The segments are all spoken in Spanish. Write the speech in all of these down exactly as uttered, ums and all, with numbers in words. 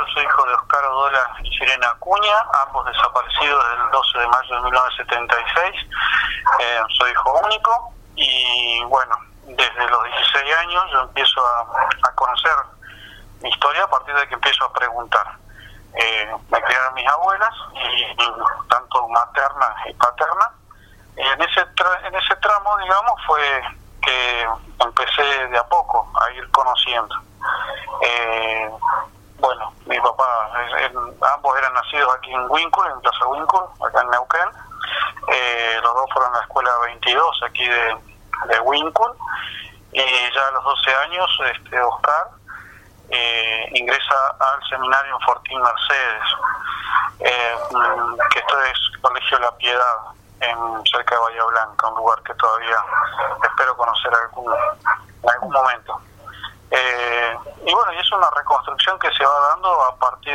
yo soy hijo de Oscar Odola y Sirena Acuña, ambos desaparecidos el doce de mayo de mil novecientos setenta y seis. Eh, soy hijo único y bueno, desde los dieciséis años yo empiezo a, a conocer mi historia a partir de que empiezo a preguntar. Eh, me criaron mis abuelas, y, y tanto materna y paterna. En ese, tra- en ese tramo, digamos, fue que empecé de a poco a ir conociendo. Eh, bueno, mi papá, eh, ambos eran nacidos aquí en Huíncul, en Plaza Huíncul, acá en Neuquén. Eh, los dos fueron a la escuela veintidós aquí de, de Huíncul, y ya a los doce años, este, Oscar eh, ingresa al seminario en Fortín Mercedes, eh, que esto es Colegio La Piedad, en cerca de Bahía Blanca, un lugar que todavía espero conocer algún, en algún momento. Eh, y bueno, y es una reconstrucción que se va dando a partir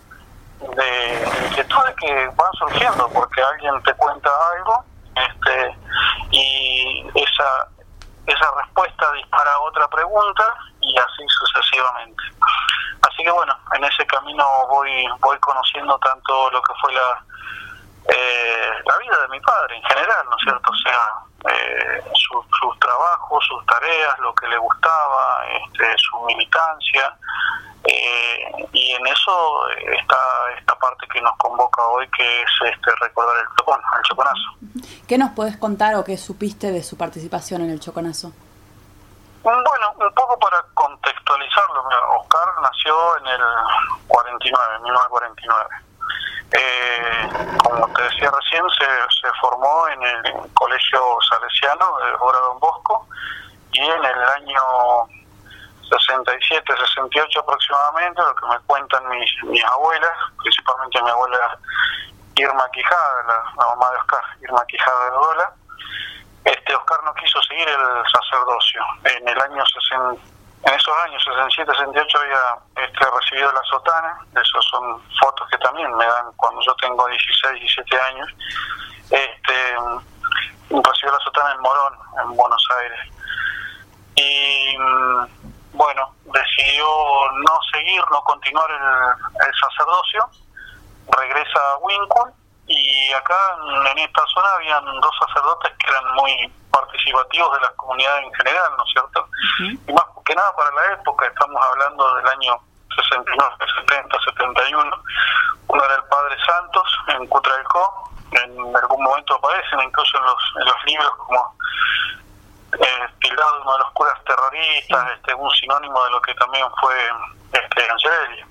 de inquietudes que van surgiendo, porque alguien te cuenta algo, este, y esa esa respuesta dispara otra pregunta, y así sucesivamente. Así que bueno, en ese camino voy voy conociendo tanto lo que fue la eh, la vida de mi padre en general, ¿no es cierto? O sea, eh, su, sus trabajos, sus tareas, lo que le gustaba, este, su militancia, eh, y en eso está esta parte que nos convoca hoy, que es este recordar el Chocón, el Choconazo. ¿Qué nos podés contar o qué supiste de su participación en el Choconazo? Bueno, un poco para contextualizarlo, mira, Oscar nació en el cuarenta y nueve, mil novecientos cuarenta y nueve. Eh, como te decía recién, se, se formó en el Colegio Salesiano de Obra Don Bosco, y en el año sesenta y siete, sesenta y ocho aproximadamente, lo que me cuentan mis, mis abuelas, principalmente mi abuela Irma Quijada, la, la mamá de Oscar, Irma Quijada de Odola, este, Oscar no quiso seguir el sacerdocio. En el año sesenta, en esos años sesenta y siete, sesenta y ocho había este, recibido la sotana. Esos son fotos que también me dan cuando yo tengo dieciséis, diecisiete años. Este, recibió la sotana en Morón, en Buenos Aires. Y bueno, decidió no seguir, no continuar el, el sacerdocio. Regresa a Huíncul, y acá en, en esta zona habían dos sacerdotes que eran muy participativos de las comunidades en general, ¿no es cierto? Uh-huh. Y más que nada para la época, estamos hablando del año sesenta y nueve, setenta, setenta y uno. Uno era el Padre Santos en Cutralcó, en algún momento aparecen incluso en los, en los libros como eh, tildado de uno de los curas terroristas, este, un sinónimo de lo que también fue este, Angelelli.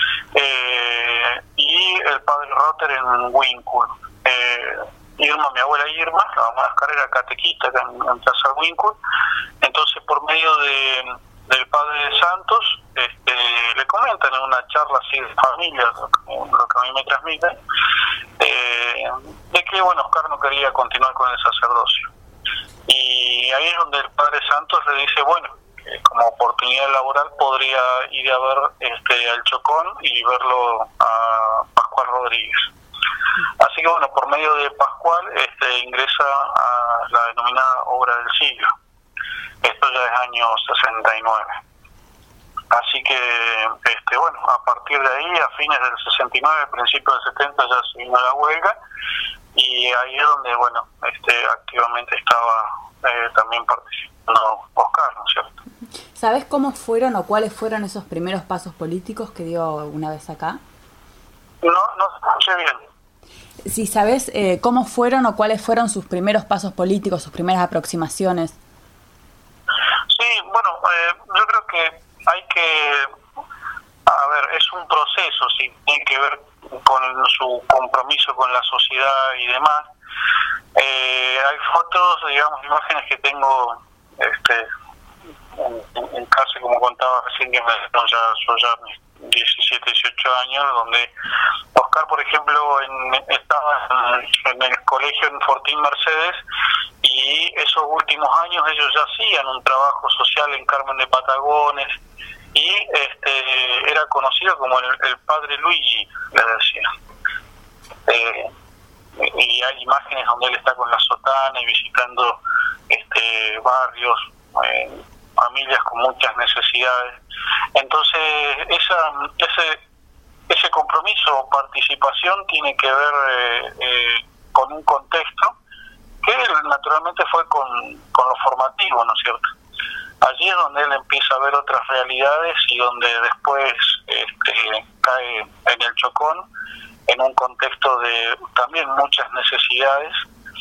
Eh, y el Padre Rotter en Huíncul. Eh, Irma, mi abuela Irma, la mamá de Oscar, era catequista acá en, en Plaza Huíncul. Entonces, por medio de, del Padre Santos, este, le comentan en una charla así de familia, lo que, lo que a mí me transmiten, eh, de que bueno, Oscar no quería continuar con el sacerdocio. Y ahí es donde el Padre Santos le dice, bueno, como oportunidad laboral podría ir a ver este al Chocón y verlo a Pascual Rodríguez. Así que bueno, por medio de Pascual este, ingresa a la denominada obra del siglo. Esto ya es año sesenta y nueve. Así que este bueno, a partir de ahí, a fines del sesenta y nueve, principios del setenta, ya se vino la huelga, y ahí es donde bueno, este activamente estaba eh, también participando Oscar, ¿no es cierto? ¿Sabes cómo fueron o cuáles fueron esos primeros pasos políticos que dio una vez acá? No, no escuché bien. Si sabes eh, cómo fueron o cuáles fueron sus primeros pasos políticos, sus primeras aproximaciones. Sí, bueno, eh, yo creo que hay que, a ver, es un proceso, sí, tiene que ver con su compromiso con la sociedad y demás. Eh, hay fotos, digamos, imágenes que tengo, este, en, en, en casa, como contaba recién, que me no, ya, yo ya mis diecisiete, dieciocho años, donde Oscar, por ejemplo, en, estaba en, en el colegio en Fortín Mercedes, y esos últimos años ellos ya hacían un trabajo social en Carmen de Patagones, y este era conocido como el, el padre Luigi, le decía. Eh, y hay imágenes donde él está con la sotana y visitando este barrios, eh, familias con muchas necesidades. Entonces esa ese ese compromiso o participación tiene que ver eh, eh, con un contexto que naturalmente fue con, con lo formativo, ¿no es cierto? Allí es donde él empieza a ver otras realidades y donde después este, cae en el Chocón, en un contexto de también muchas necesidades,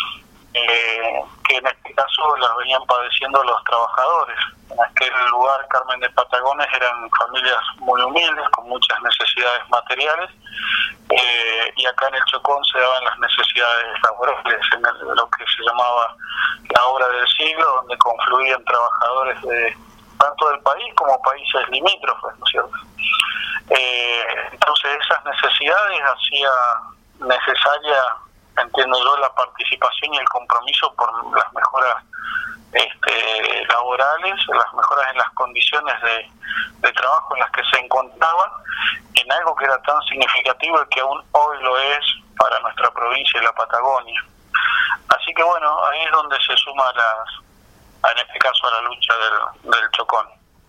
eh, que en este caso las venían padeciendo los trabajadores. En aquel lugar, Carmen de Patagones, eran familias muy humildes, con muchas necesidades materiales, eh, y acá en el Chocón se daban las necesidades laborales, en el, lo que se llamaba la obra del siglo, donde confluían trabajadores de tanto del país como países limítrofes, ¿no es cierto? Eh, entonces esas necesidades hacía necesaria, entiendo yo, la participación y el compromiso por las mejoras este, laborales, las mejoras en las condiciones de, de trabajo en las que se encontraban, en algo que era tan significativo y que aún hoy lo es para nuestra provincia y la Patagonia. Así que bueno, ahí es donde se suma las, en este caso a la lucha del, del Chocón.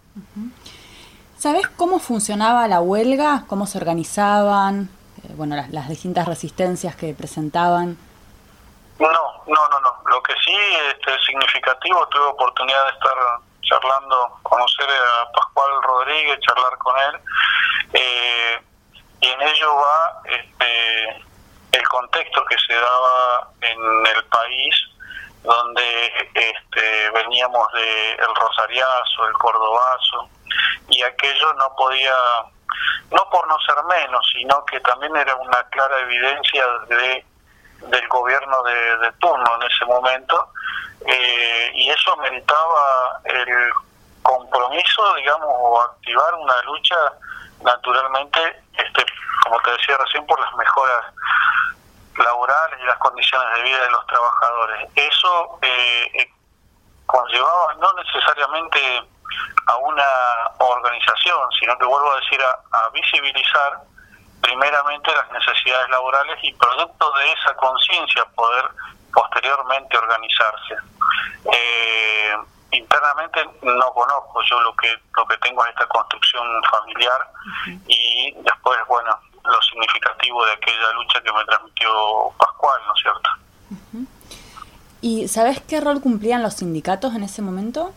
¿Sabés cómo funcionaba la huelga? ¿Cómo se organizaban? Eh, bueno, las, las distintas resistencias que presentaban. No, no, no, no. Lo que sí este, es significativo, tuve oportunidad de estar charlando, conocer a Pascual Rodríguez, charlar con él, eh, y en ello va este, el contexto que se daba en el país, donde este, veníamos de el Rosariazo, el Cordobazo, y aquello no podía, no por no ser menos, sino que también era una clara evidencia de del gobierno de, de turno en ese momento, eh, y eso meritaba el compromiso, digamos, o activar una lucha naturalmente, este, como te decía recién, por las mejoras laborales y las condiciones de vida de los trabajadores. Eso eh, conllevaba no necesariamente a una organización, sino que, vuelvo a decir, a, a visibilizar primeramente las necesidades laborales y producto de esa conciencia poder posteriormente organizarse. Eh, internamente no conozco, yo lo que lo que tengo es esta construcción familiar, uh-huh. Y después, bueno, lo significativo de aquella lucha que me transmitió Pascual, ¿no es cierto? Uh-huh. ¿Y sabés qué rol cumplían los sindicatos en ese momento?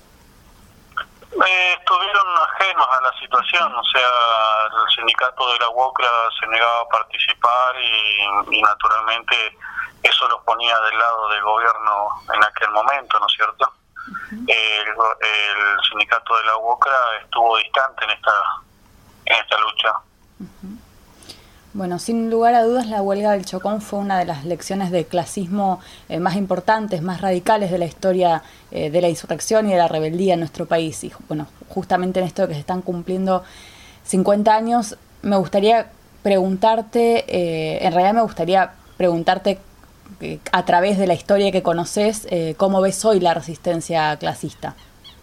Eh, estuvieron ajenos a la situación, o sea, el sindicato de la UOCRA se negaba a participar y, y naturalmente eso los ponía del lado del gobierno en aquel momento, ¿no es cierto? Uh-huh. El, el sindicato de la UOCRA estuvo distante en esta, en esta lucha. Uh-huh. Bueno, sin lugar a dudas, la huelga del Chocón fue una de las lecciones de clasismo eh, más importantes, más radicales de la historia eh, de la insurrección y de la rebeldía en nuestro país. Y bueno, justamente en esto de que se están cumpliendo cincuenta años, me gustaría preguntarte, eh, en realidad me gustaría preguntarte eh, a través de la historia que conoces, eh, ¿cómo ves hoy la resistencia clasista?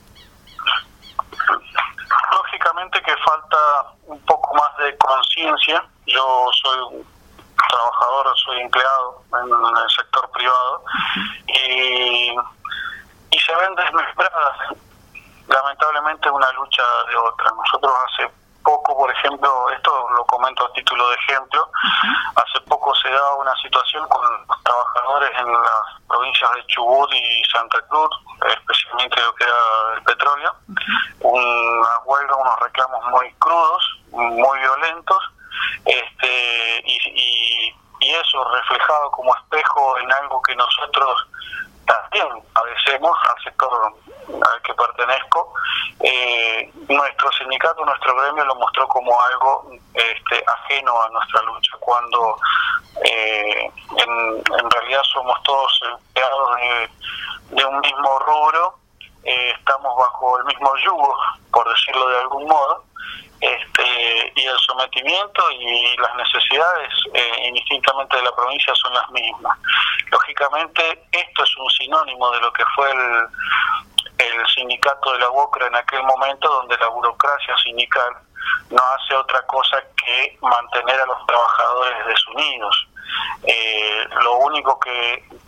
Lógicamente que falta un poco más de conciencia. Yo soy trabajador, soy empleado en el sector privado, y, y se ven desmembradas lamentablemente una lucha de otra. Nosotros hace poco, por ejemplo, esto lo comento a título de ejemplo, hace poco se daba una situación con los trabajadores en las provincias de Chubut y Santa Cruz, especialmente lo que era el petróleo, una huelga, unos reclamos muy crudos, muy violentos, este y, y, y eso reflejado como espejo en algo que nosotros también padecemos, al sector al que pertenezco. Eh, nuestro sindicato, nuestro gremio lo mostró como algo este, ajeno a nuestra lucha, cuando eh, en, en realidad somos todos empleados de, de un mismo rubro, eh, estamos bajo el mismo yugo, por decirlo de algún modo, este y el sometimiento y las necesidades eh, indistintamente de la provincia son las mismas. Lógicamente esto es un sinónimo de lo que fue el, el sindicato de la UOCRA en aquel momento, donde la burocracia sindical no hace otra cosa que mantener a los trabajadores desunidos. Eh, lo único que,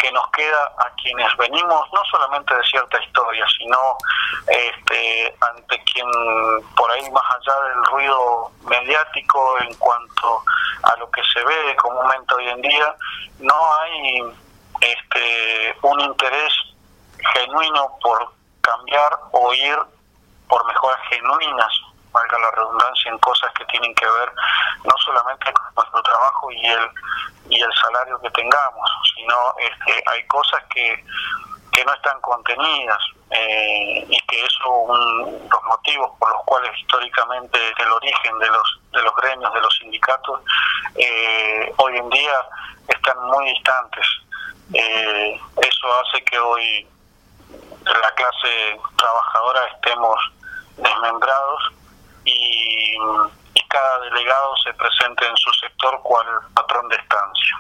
que nos queda a quienes venimos no solamente de cierta historia, sino este, ante quien por ahí, más allá del ruido mediático en cuanto a lo que se ve comúnmente hoy en día, no hay este, un interés genuino por cambiar o ir por mejoras genuinas, valga la redundancia, en cosas que tienen que ver no solamente con nuestro trabajo y el y el salario que tengamos, sino este, hay cosas que, que no están contenidas eh, y que eso un, los motivos por los cuales históricamente el origen de los de los gremios, de los sindicatos, eh, hoy en día están muy distantes. Eh, eso hace que hoy la clase trabajadora estemos desmembrados y, y cada delegado se presente en su sector cual patrón de estancia.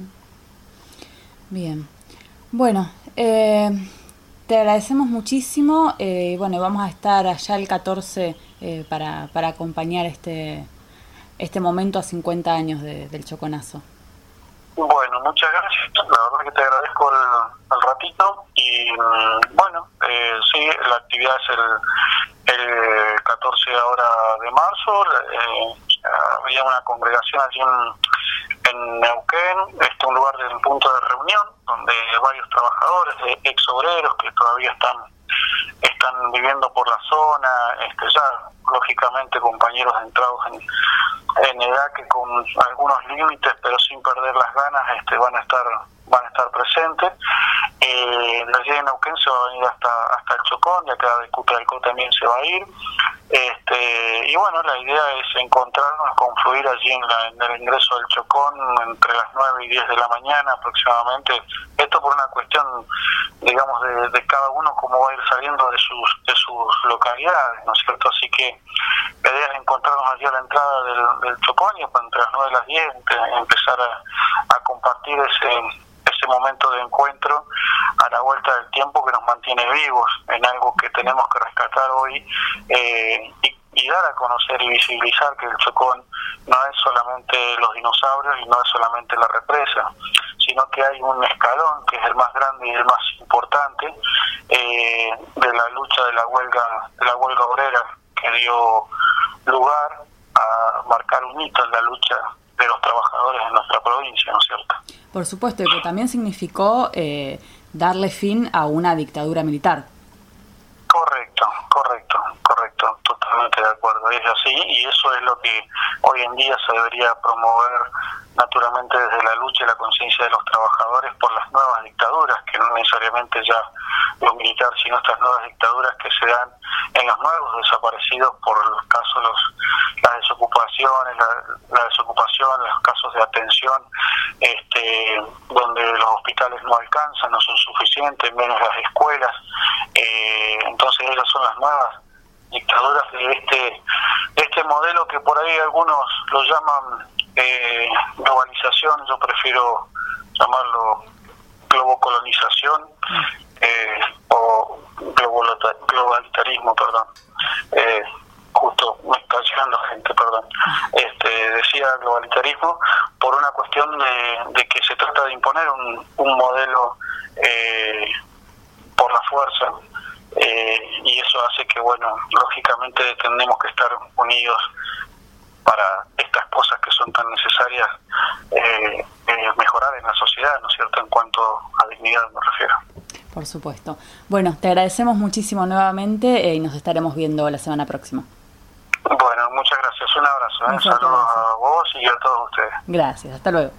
Bien, bueno, eh, te agradecemos muchísimo y eh, bueno, vamos a estar allá el catorce eh, para, para acompañar este este momento a cincuenta años de, del Choconazo. Bueno, muchas gracias, la verdad que te agradezco el, el ratito y bueno, eh, sí, la actividad es el, el catorce ahora de marzo, eh, había una congregación allí en, en Neuquén, este un lugar de un punto de reunión donde varios trabajadores, ex obreros que todavía están están viviendo por la zona, este ya lógicamente compañeros entrados en, en edad que con algunos límites pero sin perder las ganas este van a estar van a estar presentes. Eh, la ley de Neuquén se va a venir hasta hasta el Chocón y acá de Cutralcó también se va a ir. Este, y bueno, la idea es encontrarnos, confluir allí en, la, en el ingreso del Chocón entre las nueve y diez de la mañana aproximadamente. Esto por una cuestión, digamos, de, de cada uno cómo va a ir saliendo de sus de sus localidades, ¿no es cierto? Así que la idea es encontrarnos allí a la entrada del, del Chocón y pues, entre las nueve y las diez empezar a, a compartir ese ese momento de encuentro a la vuelta del tiempo que nos mantiene vivos en algo que tenemos que rescatar hoy eh, y, y dar a conocer y visibilizar que el Chocón no es solamente los dinosaurios y no es solamente la represa, sino que hay un escalón que es el más grande y el más importante eh, de la lucha de la huelga de la huelga obrera que dio lugar a marcar un hito en la lucha de los trabajadores en nuestra provincia, ¿no es cierto? Por supuesto, y que también significó eh, darle fin a una dictadura militar. Correcto, correcto, correcto, totalmente de acuerdo, es así, y eso es lo que hoy en día se debería promover naturalmente desde la lucha y la conciencia de los trabajadores por las nuevas dictaduras, que no necesariamente ya lo militar, sino estas nuevas dictaduras que se dan en los nuevos desaparecidos por el caso los las desocupaciones, la, la desocupación, los casos de atención, este, donde los hospitales no alcanzan, no son suficientes, menos las escuelas, eh, entonces esas son las nuevas dictaduras de este de este modelo que por ahí algunos lo llaman eh, globalización, yo prefiero llamarlo globocolonización eh, o globalitarismo, perdón. Eh, justo me está llegando gente, perdón. Este, decía globalitarismo por una cuestión de, de que se trata de imponer un, un modelo eh, por la fuerza. Eh, y eso hace que, bueno, lógicamente tenemos que estar unidos para estas cosas que son tan necesarias eh, eh, mejorar en la sociedad, ¿no es cierto?, en cuanto a dignidad me refiero. Por supuesto. Bueno, te agradecemos muchísimo nuevamente eh, y nos estaremos viendo la semana próxima. Bueno, muchas gracias. Un abrazo. ¿eh? Saludos a vos y a todos ustedes. Gracias. Hasta luego.